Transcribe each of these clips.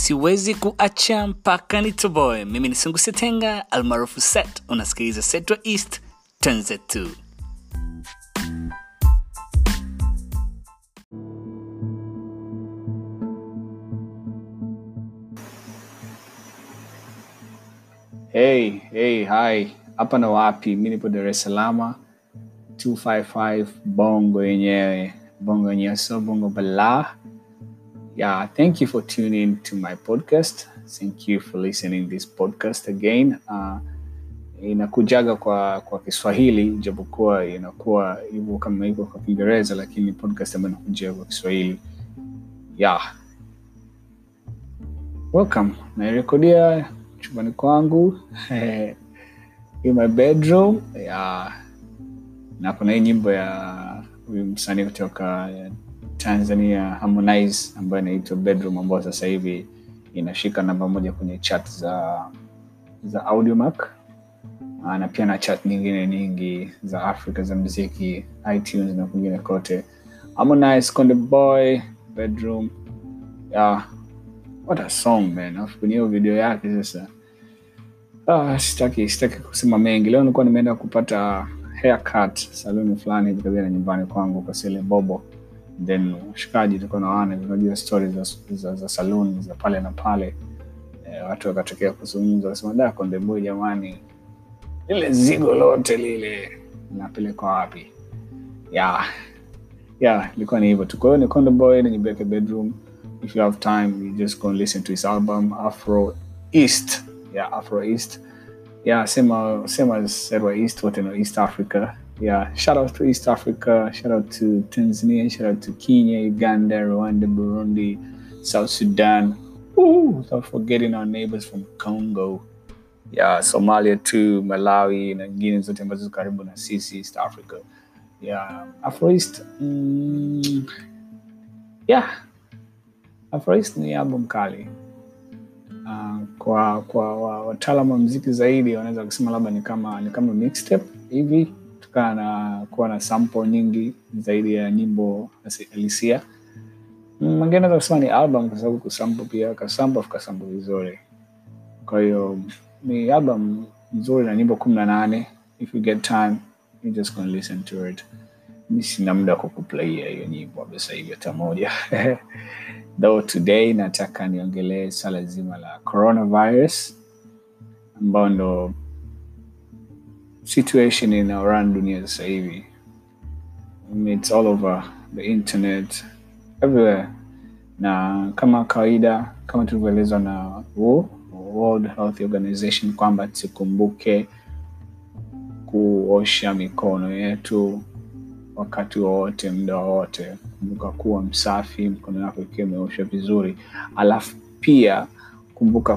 Siwezi kuacha mpaka nitoboe. Mimi ni Sungu Setenga almaarufu Set. Unasikiliza Setwa East Tanzetu. Hi. Hapa na wapi? Mimi nipo Dar es Salaam 255 Bongo yenyewe. So Bongo Bala. Yeah, thank you for tuning in to my podcast. Thank you for listening this podcast again. Inakujaga kwa Kiswahili, japokuwa inakuwa hivyo kama hivyo kwa Kiingereza, lakini podcast ambayo inakuja kwa Kiswahili. Yeah. Welcome. Nairekodia chumbani kwangu in my bedroom. Yeah. Na kuna hii nyimbo ya msanii kutoka Tanzania Harmonize ambayo inaitwa Bedroom, ambayo sasa hivi inashika namba 1 kwenye chat za Audiomack, na pia na chat nyingine nyingi za Afrika za muziki, iTunes na kwingine kote. Harmonize, Konde Boy, Bedroom. Yeah. What a song, man. Afu kwenye video yake sasa. Sitaki kusema mengi. Leo nilikuwa nimeenda kupata haircut saluni fulani karibu na nyumbani kwangu kwa Sele Bobo. Then shikaji tulikuwa naona tunajua stories za saluni za pale na pale. Watu wakatokea kuzungumza, wasema Konde Boy jamani, ile zigo lote lile napeleka wapi? Yeah, ilikuwa ni hivyo tu. Kwa hiyo ni Konde Boy na nyimbo yake Bedroom. If you have time, you just go and listen to his album Afro East. Yeah, Afro East. Yeah, same as Setwa East, what in East Africa. Yeah, shout out to East Africa, shout out to Tanzania, shout out to Kenya, Uganda, Rwanda, Burundi, South Sudan. Without forgetting our neighbors from Congo. Yeah, Somalia too, Malawi, na nyingine zote ambazo karibu na sisi, East Africa. Yeah, Afro East. Yeah. Afro East ni album kali. Kwa wataalamu wa muziki zaidi wanaweza kusema labda ni kama mixtape hivi, tukana kuwa na sample nyingi zaidi ya nyimbo halisia. Mwingine anaweza kusema ni album kwa sababu kusample pia kasample vizuri. Kwa hiyo ni album nzuri na nyimbo 18. If you get time, you just gonna listen to it. Mimi sina muda kwa kuplay hiyo nyimbo basi hivi hata moja. Though today nataka niongelee swala zima la coronavirus, ambao ndo situation in around dunia sasa hivi. It's all over the internet, everywhere. Na kama kawaida, kama tulivyoelezwa na World Health Organization kwamba tukumbuke kuosha mikono yetu wakati wote, muda wote. Kumbuka kuwa msafi, mkono wako ukiwa umeoshwa vizuri. Alafu pia kumbuka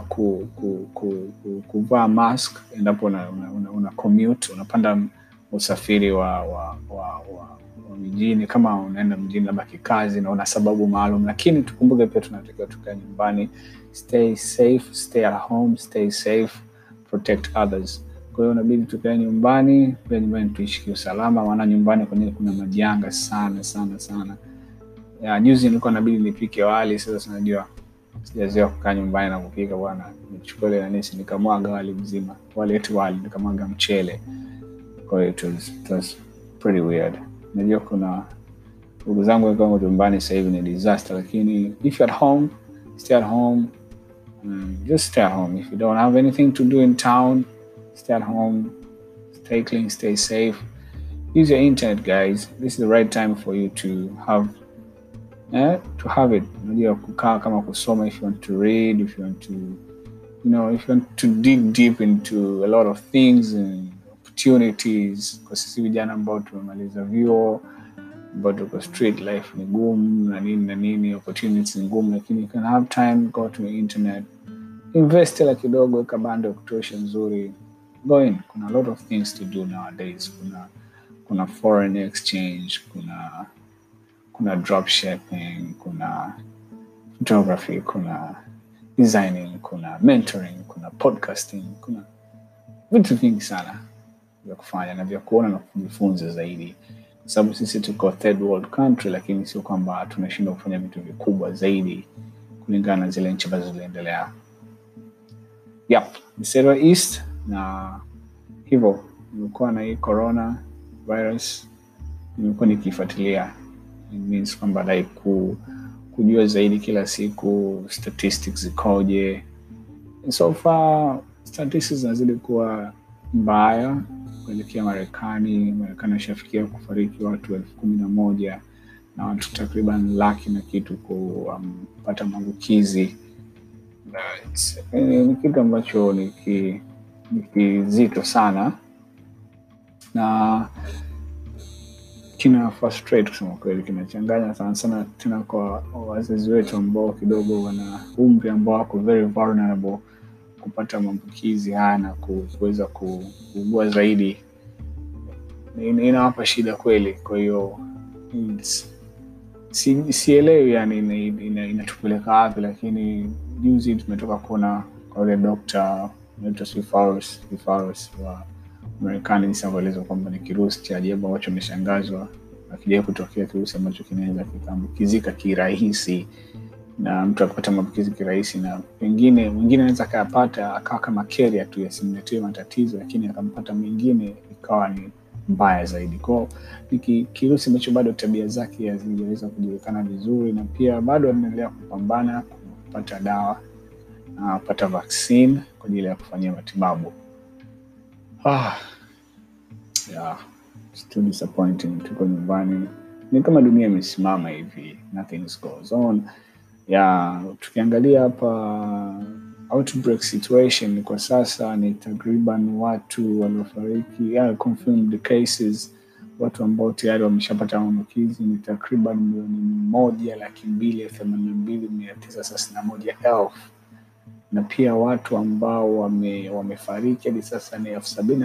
kuvaa mask endapo una commute, unapanda usafiri wa mjini, kama unaenda mjini labda kikazi na una sababu maalum. Lakini tukumbuke pia tunatakiwa tukae nyumbani. Stay safe, stay at home, stay safe, protect others. Kwa hiyo inabidi tukae nyumbani, pia nyumbani tuishi usalama, maana nyumbani kuna majanga sana. Ya juzi nilikuwa inabidi nipike wali, sasa unajua sijazoea kukaa nyumbani na kupika bwana. Nichukua ile nisi nikamwaga wali mzima. Wali nikamwaga mchele. Kwa hiyo it was pretty weird. Najua kuna ndugu zangu wako nyumbani sasa hivi ni disaster, lakini if you're at home, stay at home. Just stay at home. If you don't have anything to do in town, stay at home, stay clean, stay safe. Use your internet, guys. This is the right time for you to have it. Unajua kukaa kama kusoma, if you want to read, if you want to, if you want to dig deep into a lot of things and opportunities. Kwa sisi vijana ambao tumemaliza vyuo, ambao tuko street life ni ngumu na nini, opportunities ni ngumu, lakini you can have time, go to the internet, invest la kidogo, weka bando ya kutosha nzuri. Go in. Kuna a lot of things to do nowadays. Kuna foreign exchange, kuna dropshipping, kuna photography, kuna designing, kuna mentoring, kuna podcasting, kuna vitu vingi sana vya kufanya na vya kuona na kujifunza zaidi. Kwa sababu sisi tuko third world country, lakini sio kwamba tunashindwa kufanya vitu vikubwa zaidi kulingana na zile nchi ambazo ziliendelea. Ni Central East, na hivyo nimekuwa na hii corona virus, nimekuwa nikifuatilia. It means kwamba like kujua zaidi kila siku statistics zikoje. So far statistics zinazidi kuwa mbaya kuelekea Marekani washafikia kufariki watu 11,000 na watu takriban laki na kitu kupata maambukizi. Ni kitu ambacho ni kizito sana na kina frustrate kusema kweli, kinachanganya sana tena kwa wazazi wetu ambao kidogo wana umri ambao wako very vulnerable kupata maambukizi haya na kuweza kuugua zaidi. Inawapa shida kweli. Kwa hiyo sielewi yani inatupeleka wapi, lakini juzi tumetoka kuona kwa yule Dr. Fauci wa Marekani nisavyoeleza kwamba ni kirusi cha ajabu ambacho umeshangazwa akija kutokea kirusi ambacho kinaweza kikaambukizika kirahisi, na mtu akapata maambukizi kirahisi, na pengine mwingine anaweza akapata akawa kama carrier tu yasimletee matatizo, lakini akampata mwingine ikawa ni mbaya zaidi. Kwa ni kirusi ambacho bado tabia zake hazijaweza kujulikana vizuri, na pia bado anaendelea kupambana kupata dawa na kupata vaccine kwa ajili ya kufanyia matibabu. It's too disappointing. Tuko nyumbani, ni kama dunia imesimama hivi, nothing goes on. Tukiangalia hapa outbreak situation kwa sasa ni takriban watu waliofariki, confirmed cases, watu ambao tayari wameshapata maambukizi ni takriban 1,282,961, na pia watu ambao wamefariki hadi sasa ni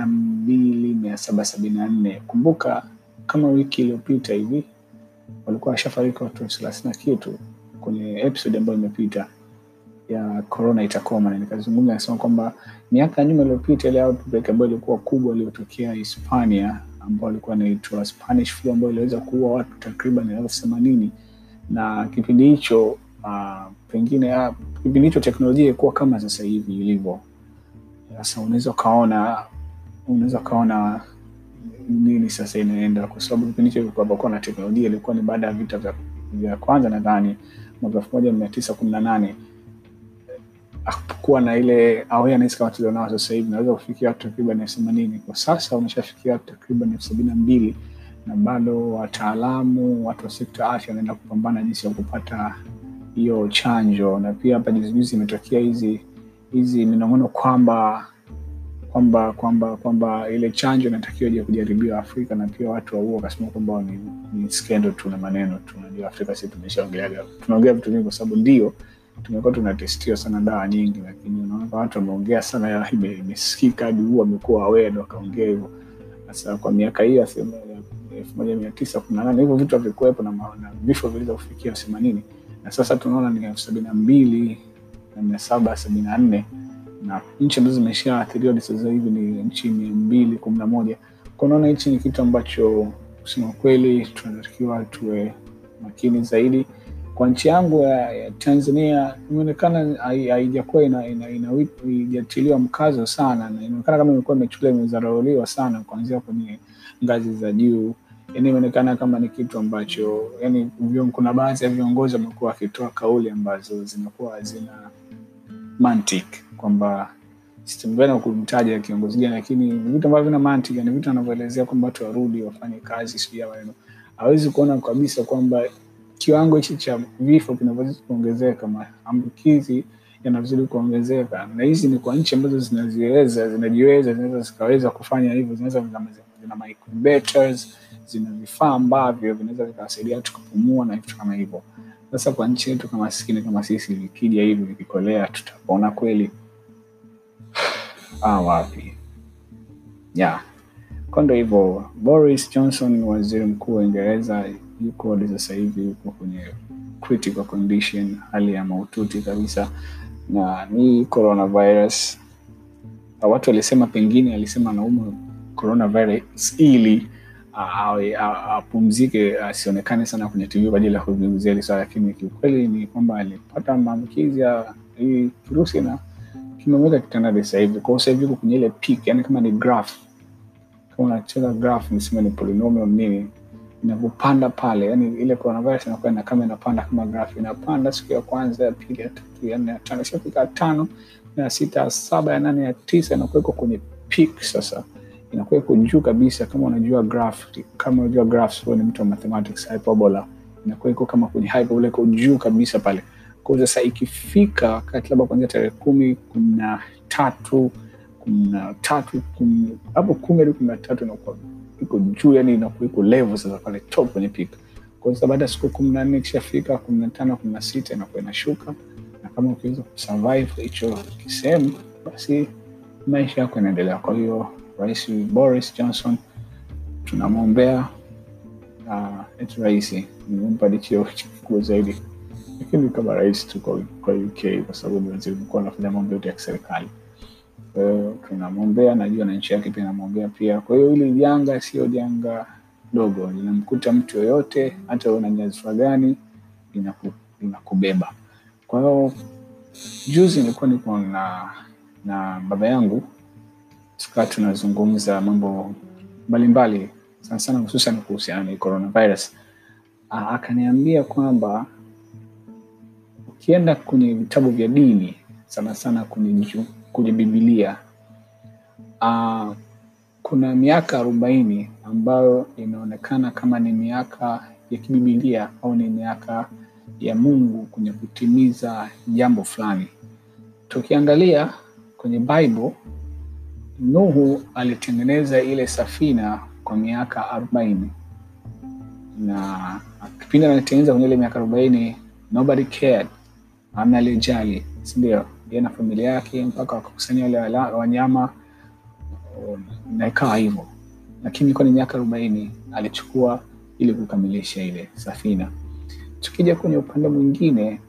72,774. Kumbuka kama wiki iliyopita hivi walikuwa washafariki watu 30 na kitu kwenye episode ambayo imepita ya corona itakoma, na nikazungumza nasema kwamba miaka nyuma iliyopita ile outbreak ambayo ilikuwa kubwa iliyotokea Hispania ambayo ilikuwa inaitwa Spanish flu ambayo iliweza kuua watu takriban 80,000, na kipindi hicho kipindi hicho teknolojia ilikuwa kama sasa hivi ilivyo. Sasa unaweza kaona nini sasa inaenda, kwa sababu kipindi hicho kulikuwa na teknolojia, ilikuwa ni baada ya vita vya kwanza nadhani mwaka 1918. Hakuwa na ile awareness kama tulionao sasa hivi. Naweza kufikia watu takriban 80. Kwa sasa wameshafikia takriban 72, na bado wataalamu, watu wa sekta afya wanaenda kupambana jinsi ya kupata hiyo chanjo. Na pia hapa juzi imetokea hizi minong'ono kwamba ile chanjo inatakiwa je kujaribiwa Afrika, na pia watu wao wakasema kwamba ni scandal tu na maneno tu. Unajua Afrika sisi tunaongea vitu vingi kwa sababu ndio tumekuwa tunatestiwa sana dawa nyingi, lakini unaona watu wameongea sana ya imesikika hadi huwa wamekuwa aware na wakaongea hivyo. Sasa kwa miaka hiyo 1918 hivyo vitu havikuwepo na vifo viliweza kufikia 80, na sasa tunaona ni 72,774, na nchi ambazo zimeshaathiriwa sasa hivi ni nchi 211. Kwa unaona hichi ni kitu ambacho kusema kweli tunatakiwa tuwe makini zaidi. Kwa nchi yangu ya Tanzania inaonekana haijakuwa inajatiliwa mkazo sana, na inaonekana kama imekuwa imezarauliwa sana kuanzia kwenye ngazi za juu. Yaani inaonekana kama ni kitu ambacho kuna baadhi ya viongozi wamekuwa wakitoa kauli ambazo zinakuwa hazina mantiki, kwamba sitembeana kumtaja kiongozi gani, lakini vitu ambavyo vina mantiki ni vitu anavyoelezea kwamba watu warudi wafanye kazi sio yao. Hawezi kuona kabisa kwamba kiwango hichi cha vifo kinavyoanza kuongezeka, maambukizi yanazidi kuongezeka, na hizi ni kwa nchi ambazo zinaweza zikaweza kufanya hivyo. Zina incubators, zina vifaa ambavyo vinaweza vikawasaidia watu kupumua na vitu kama hivyo. Sasa kwa nchi yetu kama maskini kama sisi, vikija hivi vikikolea, tutapona kweli? Wapi? Kondo hivyo. Boris Johnson, waziri mkuu wa Uingereza, yuko sasa hivi yuko kwenye critical condition, hali ya mahututi kabisa, na ni coronavirus. Watu walisema pengine alisema anaumwa coronavirus ili apumzike, asionekane sana kwenye TV kwa ajili ya kuzungumzia hili swala, lakini kiukweli ni kwamba alipata maambukizi ya hii virusi na kimemweka kitandani sasa hivi. Kwa sasa hivi kwenye ile peak, yani kama ni graph, kama unacheza graph nisema ni polynomial nini, inapopanda pale, yani ile coronavirus inakuwa kama inapanda kama graph, inapanda siku ya kwanza, ya pili, ya tatu, ya nne, ya tano, siku ya 5, ya 6, ya 7, ya 8, ya 9 inakuwa kwenye peak sasa. Inakuwa iko juu kabisa. Kama unajua graph, kama unajua graphs, wewe ni mtu wa mathematics, hyperbola inakuwa iko kama kwenye hyperbola, iko juu kabisa pale. Kwa hiyo sasa ikifika wakati labda kuanzia tarehe 10, 13, 13 hapo 10 hadi 13 inakuwa iko juu, yani inakuwa iko level sasa pale top kwenye peak. Kwa hiyo baada ya siku 14 kishafika 15, 16 inakuwa inashuka, na kama ukiweza kusurvive hicho kisehemu, basi maisha yako yanaendelea. Kwa hiyo Rais Boris Johnson tunamwombea, eti rais nimempa cheo kikubwa zaidi, lakini kama rais tu kwa UK, kwa sababu ni waziri mkuu anafanya mambo yote ya serikali. Kwa hiyo tunamwombea, najua na nchi yake pia namwombea pia. Kwa hiyo hili janga sio janga dogo, linamkuta mtu yoyote, hata una nyadhifa gani, linakubeba. Kwa hiyo juzi nilikuwa na baba yangu, tukawa tunazungumza mambo mbalimbali sana hususan kuhusiana na coronavirus. Akaniambia kwamba ukienda kwenye vitabu vya dini, sana kwenye Biblia, kuna miaka 40 ambayo inaonekana kama ni miaka ya kibiblia au ni miaka ya Mungu kwenye kutimiza jambo fulani. Tukiangalia kwenye Bible, Nuhu alitengeneza ile safina kwa miaka 40, na kipindi anatengeneza kwenye ile miaka 40 nobody cared, hamna alijali, ndio yeye na familia yake, mpaka wakakusanya wale wanyama na ikawa hivyo. Lakini kwa miaka 40 alichukua ili kukamilisha ile safina. Tukija kwenye upande mwingine,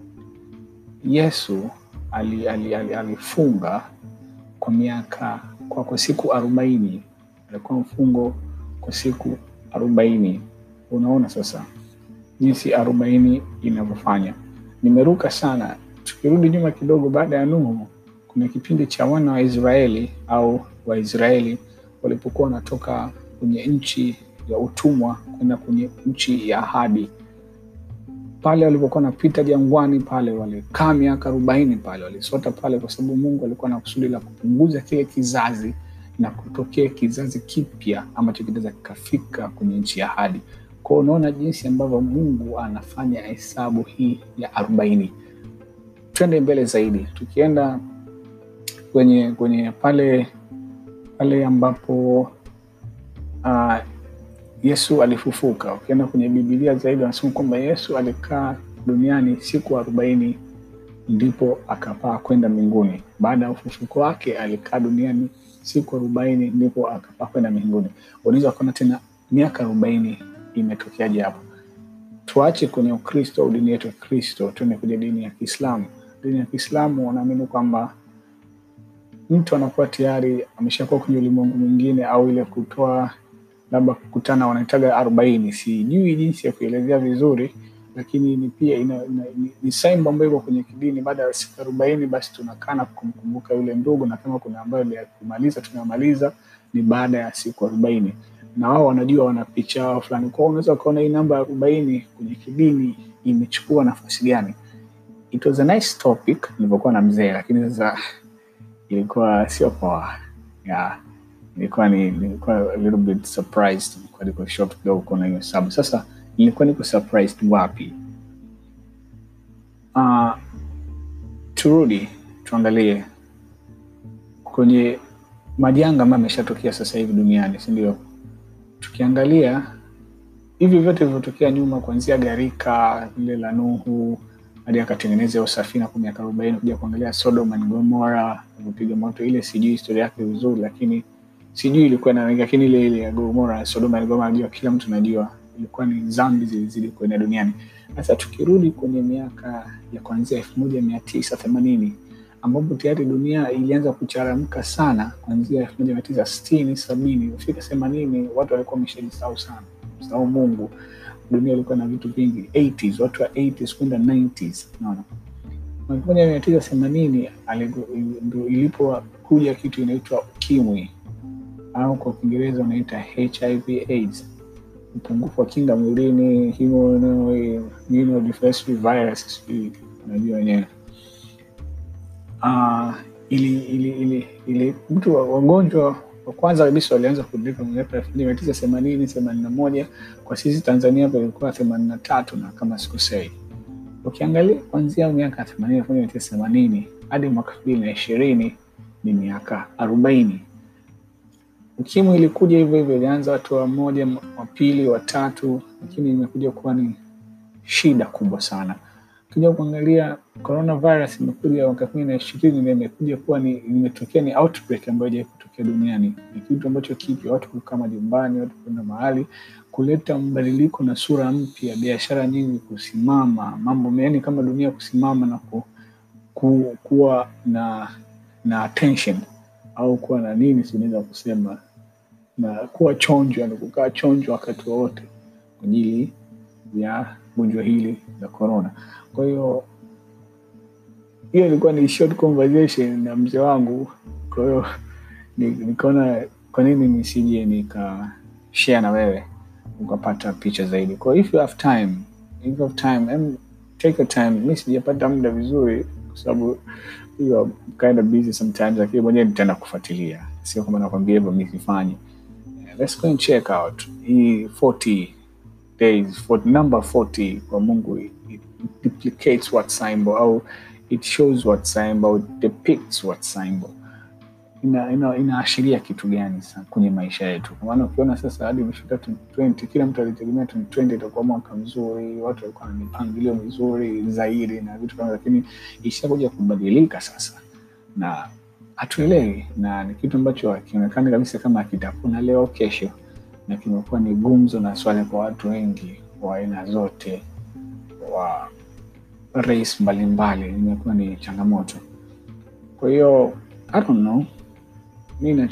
Yesu alifunga kwa siku 40. Alikuwa mfungo kwa siku 40. Unaona sasa jinsi 40 inavyofanya. Nimeruka sana. Tukirudi nyuma kidogo, baada ya Nuhu kuna kipindi cha wana wa Israeli au Waisraeli walipokuwa wanatoka kwenye nchi ya utumwa kwenda kwenye nchi ya ahadi. Pale walipokuwa wanapita jangwani pale, walikaa miaka 40 pale, walisota pale, kwa sababu Mungu alikuwa na kusudi la kupunguza kile kizazi na kutokea kizazi kipya ambacho kitaweza kufika kwenye nchi ya ahadi. Kwa unaona jinsi ambavyo Mungu anafanya hesabu hii ya 40. Twende mbele zaidi. Tukienda kwenye pale ambapo Yesu alifufuka. Ukienda kwenye Biblia zaidi wanasema kwamba Yesu alikaa duniani siku 40 ndipo akapaa kwenda mbinguni. Baada ya ufufuko wake alikaa duniani siku 40 ndipo akapaa kwenda mbinguni. Unaweza kuona tena miaka 40 imetokeaje hapo. Tuache kwenye Ukristo au dini yetu ya Kristo, tuende kwenye dini ya Kiislamu. Dini ya Kiislamu wanaamini kwamba mtu anakuwa tayari ameshakuwa kwenye ulimwengu mwingine, au ile kutoa labda kukutana wanaitaga 40. Sijui jinsi ya kuelezea vizuri, lakini ni pia ni sign ambayo iko kwenye kidini. Baada ya siku 40 basi tunakana kumkumbuka yule ndugu, na kama kuna ambayo ya kumaliza tunamaliza ni baada ya siku 40. Na wao wanajua wana picha wao fulani. Kwa unaweza kuona hii namba 40 kwenye kidini imechukua nafasi gani. It was a nice topic nilipokuwa na mzee, lakini sasa ilikuwa sio poa. Nilikuwa a little bit surprised kwa niko short kidogo kuna hiyo sababu. Sasa nilikuwa niko surprised wapi? Turudi tuangalie kwenye majanga ambayo yameshatokea sasa hivi duniani, si ndio? Tukiangalia hivi vyote vilivyotokea nyuma, kuanzia gharika ile la Nuhu hadi akatengeneza hiyo safina kwa miaka 40, kuja kuangalia Sodom and Gomorrah ilipiga moto. Ile sijui historia yake vizuri, lakini sijui ilikuwa na, lakini ile ya Gomorrah, Sodom and Gomorrah kila mtu anajua ilikuwa ni dhambi zilizidi kuenea duniani. Sasa tukirudi kwenye miaka ya kuanzia 1980 ambapo tayari dunia ilianza kucharamka sana kuanzia 1960, 70, kufika 80 watu walikuwa wameshajisahau sana. Msahau Mungu. Dunia ilikuwa na vitu vingi. 80s, watu wa 80s kwenda 90s. Unaona? 1980 ndio ilipokuja kitu inaitwa ukimwi au kwa Kiingereza unaita HIV AIDS. Upungufu wa kinga mwilini, immunodeficiency virus, unajua wenyewe. Ili mtu wagonjwa wa kwanza kabisa walianza kudilika mwaka 1980, 81. Kwa sisi Tanzania ilikuwa 83 na kama sikosei. Ukiangalia kuanzia miaka 1980 hadi mwaka 2020 ni miaka 40. Ukimwi ilikuja hivyo, ilianza watu wa moja, wa pili, wa tatu, lakini imekuja kuwa ni shida kubwa sana. Ukija kuangalia coronavirus imekuja mwaka 2020 na imekuja kuwa imetokea ni outbreak ambayo haijawahi kutokea duniani. Ni kitu ambacho kipi watu kukaa majumbani, watu kwenda mahali, kuleta mbadiliko na sura mpya, biashara nyingi kusimama, mambo mengi kama dunia kusimama na kuwa na attention au kuwa na nini tunaweza kusema, na kuwa chonjo na kukaa chonjo wakati wote kwa ajili ya gonjwa hili la corona. Kwa hiyo ilikuwa ni short conversation na mzee wangu. Kwa hiyo nikaona kwa nini nisije nika share na wewe ukapata picha zaidi. Kwa if you have time and take a time. Mimi sijapata muda vizuri kwa sababu you are kind of busy sometimes, lakini mwenyewe nitaenda kufuatilia. Sio kama nakwambia hivyo mimi sifanyi. Let's go and check out hii 40 days, number 40 kwa Mungu. It duplicates what symbol, au it shows what symbol, it depicts what symbol. Inaashiria kitu gani sana kwenye maisha yetu. Kwa maana ukiona sasa hadi umefika 20, kila mtu alitegemea 2020 itakuwa mwaka mzuri, watu walikuwa na mipangilio mizuri zaidi na vitu kama, lakini ishakuja kubadilika sasa na hatuelewi, na ni kitu ambacho kinaonekana kabisa kama kitapona leo kesho, na kimekuwa ni gumzo na swali kwa watu wengi wa aina zote, wa race mbalimbali. Imekuwa ni changamoto. Kwa hiyo I don't know, mimi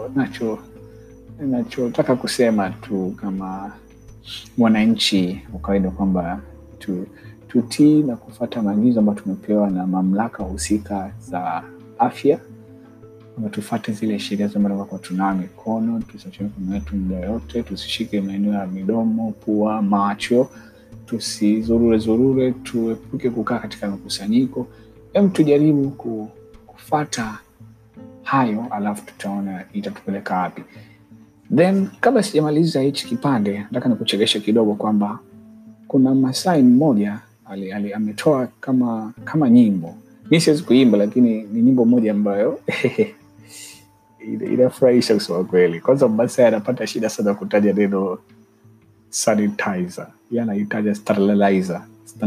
nachotaka kusema tu kama mwananchi wa kawaida kwamba tutii na kufuata maagizo ambayo tumepewa na mamlaka husika za afya. Tufuate zile sheria ambazo kwa tunawa mikono, tusichukue mikono yetu muda yote, tusishike maeneo ya midomo, pua, macho, tusizurure, tuepuke kukaa katika mkusanyiko. Tujaribu kufuata hayo, alafu tutaona itatupeleka wapi. Then kabla sijamaliza hichi kipande, nataka nikuchekesha kidogo kwamba kuna Masai mmoja ametoa kama nyimbo. Mimi siwezi kuimba, lakini ni nyimbo moja ambayo inafurahisha kusema kweli. Kwanza Masai anapata shida sana kutaja neno sanitizer. Yeye anaitaja sterilizer.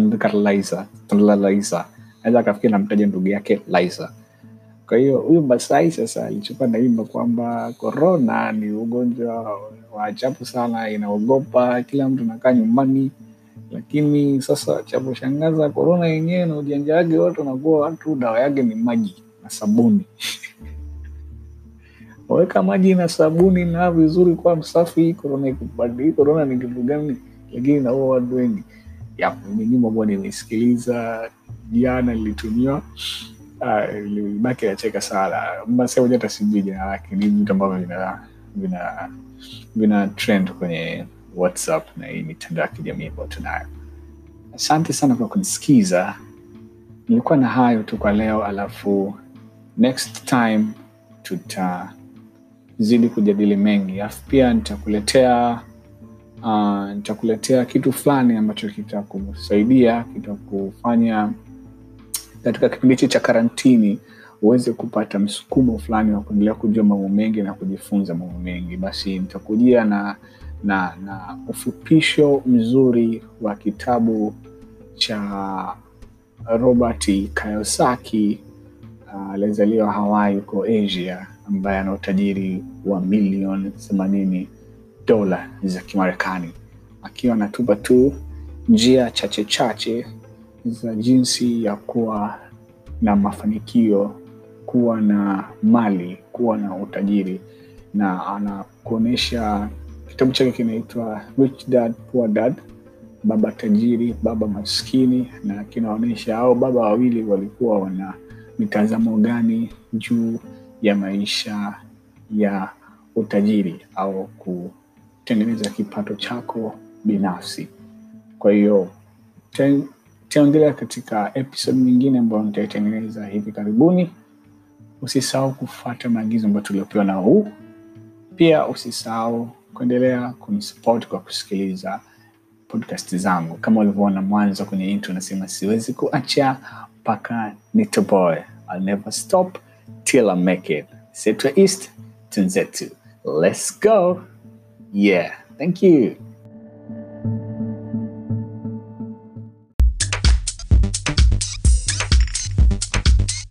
Anaweza akafikia namtaja ndugu yake Liza. Kwa hiyo huyu Masai sasa alichukua naimba kwamba corona ni ugonjwa wa ajabu sana, inaogopa, kila mtu anakaa nyumbani. Lakini sasa cha kushangaza, corona yenyewe na ujanja wake wote unakuwa watu dawa yake ni maji na sabuni. Weka maji na sabuni na vizuri kwa msafi, corona ikubadili. Corona ni kitu gani? Lakini na watu wengi. Ni nyimbo ambayo nimesikiliza jana, nilitumiwa libaki ya cheka sana. Mbasa moja tasibiji na laki ni vitu ambavyo vina trend kwenye WhatsApp na hii mitandao ya kijamii ambayo tunayo. Asante sana kwa kunisikiza. Nilikuwa na hayo tu kwa leo, alafu next time tutazidi kujadili mengi. Alafu pia nitakuletea kitu fulani ambacho kitakusaidia, kitakufanya katika kipindi cha karantini uweze kupata msukumo fulani wa kuendelea kujua mambo mengi na kujifunza mambo mengi. Basi nitakujia na ufupisho mzuri wa kitabu cha Robert Kiyosaki, alizaliwa Hawaii huko Asia, ambaye ana utajiri wa milioni $80 za Kimarekani, akiwa anatupa tu njia chache za jinsi ya kuwa na mafanikio, kuwa na mali, kuwa na utajiri, na anakuonesha kitabu chake kinaitwa Rich Dad Poor Dad, baba tajiri baba maskini, na kinaonesha hao baba wawili walikuwa wana mitazamo gani juu ya maisha ya utajiri au kutengeneza kipato chako binafsi. Kwa hiyo tutaendelea katika episode nyingine ambayo nitaitengeneza hivi karibuni. Usisahau kufuata maagizo ambayo tuliopewa na huu. Pia usisahau kuendelea kunisupport kwa kusikiliza podcast zangu. Kama ulivyoona mwanzo kwenye intro, nasema siwezi kuacha mpaka nitoboe. I'll never stop till I make it. Setwa East, Tunzetu. Let's go. Yeah, thank you.